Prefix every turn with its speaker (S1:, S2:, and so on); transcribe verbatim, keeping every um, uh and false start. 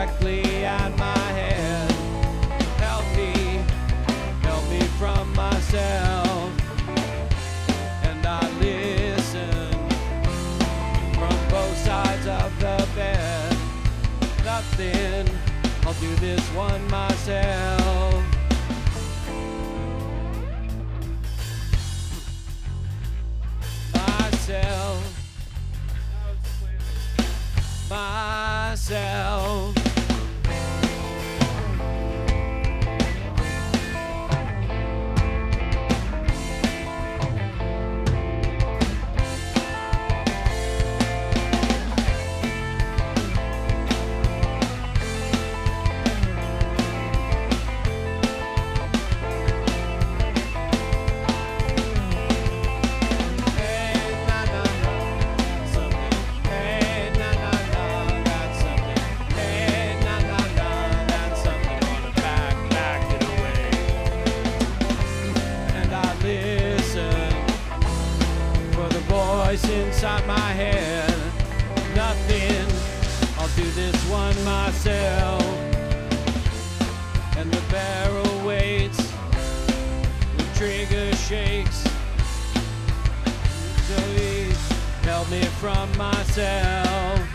S1: directly at my head. Help me, help me from myself. And I listen from both sides of the bed. Nothing, I'll do this one myself. Myself. Myself. Voice inside my head. Nothing, I'll do this one myself. And the barrel waits, the trigger shakes. Please help me from myself.